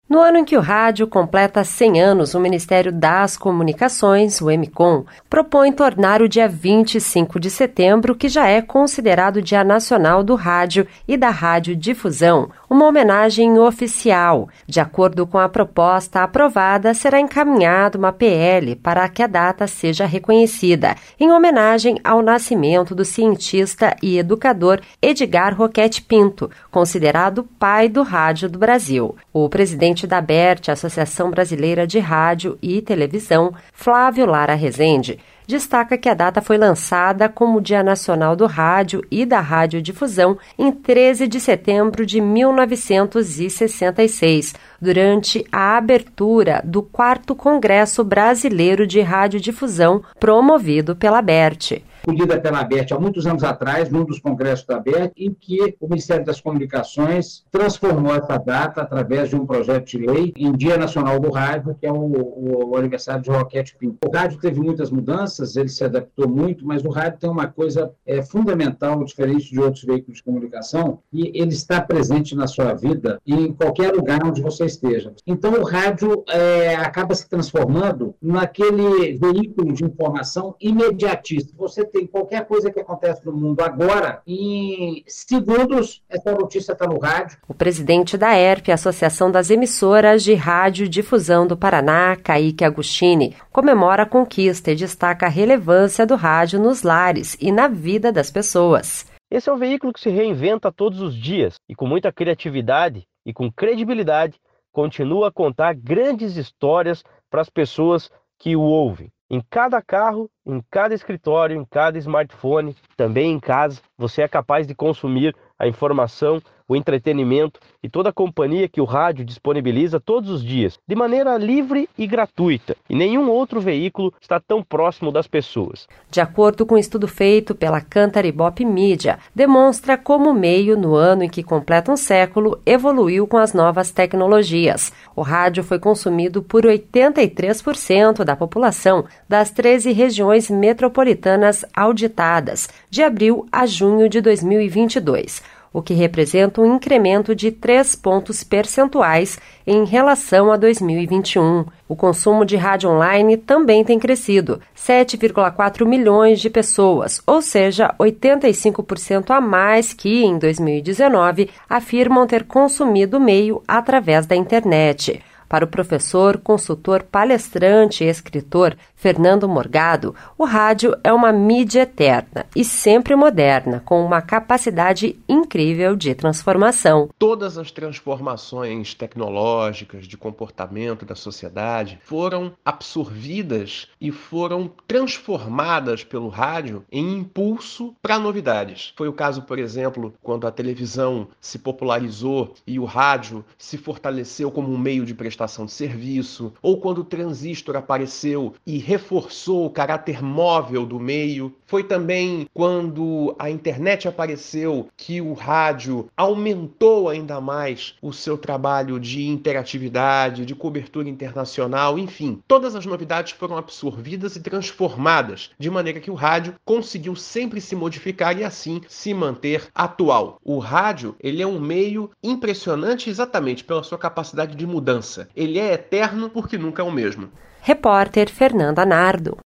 No ano em que o rádio completa 100 anos, o Ministério das Comunicações, o MCOM, propõe tornar o dia 25 de setembro, que já é considerado Dia Nacional do Rádio e da Radiodifusão, uma homenagem oficial. De acordo com a proposta aprovada, será encaminhada uma PL para que a data seja reconhecida, em homenagem ao nascimento do cientista e educador Edgar Roquette Pinto, considerado pai do rádio do Brasil. O presidente da ABERT, Associação Brasileira de Rádio e Televisão, Flávio Lara Rezende, destaca que a data foi lançada como Dia Nacional do Rádio e da Radiodifusão em 13 de setembro de 1966, durante a abertura do 4º Congresso Brasileiro de Radiodifusão, promovido pela ABERT. Escolhida pela ABERT há muitos anos atrás, num dos congressos da ABERT, em que o Ministério das Comunicações transformou essa data através de um projeto de lei em Dia Nacional do Rádio, que é o aniversário de Roquette Pinto. O rádio teve muitas mudanças, ele se adaptou muito, mas o rádio tem uma coisa fundamental, diferente de outros veículos de comunicação, e ele está presente na sua vida em qualquer lugar onde você esteja. Então o rádio acaba se transformando naquele veículo de informação imediatista. Você tem qualquer coisa que acontece no mundo agora, em segundos, essa notícia está no rádio. O presidente da ERP, Associação das Emissoras de Radiodifusão do Paraná, Kaique Agostini, comemora a conquista e destaca a relevância do rádio nos lares e na vida das pessoas. Esse é um veículo que se reinventa todos os dias e com muita criatividade e com credibilidade continua a contar grandes histórias para as pessoas que o ouvem. Em cada carro, em cada escritório, em cada smartphone, também em casa, você é capaz de consumir a informação, o entretenimento e toda a companhia que o rádio disponibiliza todos os dias, de maneira livre e gratuita. E nenhum outro veículo está tão próximo das pessoas. De acordo com um estudo feito pela Cantar Ibope Mídia, demonstra como o meio, no ano em que completa um século, evoluiu com as novas tecnologias. O rádio foi consumido por 83% da população das 13 regiões metropolitanas auditadas, de abril a junho de 2022. O que representa um incremento de 3 pontos percentuais em relação a 2021. O consumo de rádio online também tem crescido, 7,4 milhões de pessoas, ou seja, 85% a mais que em 2019, afirmam ter consumido o meio através da internet. Para o professor, consultor, palestrante e escritor Fernando Morgado, o rádio é uma mídia eterna e sempre moderna, com uma capacidade incrível de transformação. Todas as transformações tecnológicas de comportamento da sociedade foram absorvidas e foram transformadas pelo rádio em impulso para novidades. Foi o caso, por exemplo, quando a televisão se popularizou e o rádio se fortaleceu como um meio de prestação de serviço, ou quando o transistor apareceu e reforçou o caráter móvel do meio. Foi também quando a internet apareceu que o rádio aumentou ainda mais o seu trabalho de interatividade, de cobertura internacional, enfim. Todas as novidades foram absorvidas e transformadas, de maneira que o rádio conseguiu sempre se modificar e assim se manter atual. O rádio, ele é um meio impressionante exatamente pela sua capacidade de mudança. Ele é eterno porque nunca é o mesmo. Repórter Fernanda Nardo.